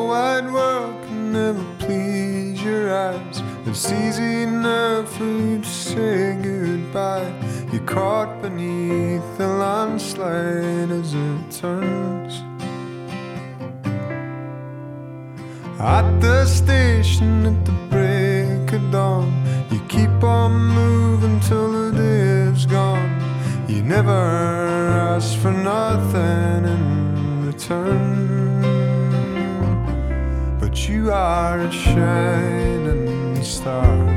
wide world can never please your eyes. It's easy enough for you to say goodbye. You're caught beneath the landslide as it turns. At the station at the break of dawn, you keep on moving till the day is gone. You never ask for nothing in return, but you are a shining star.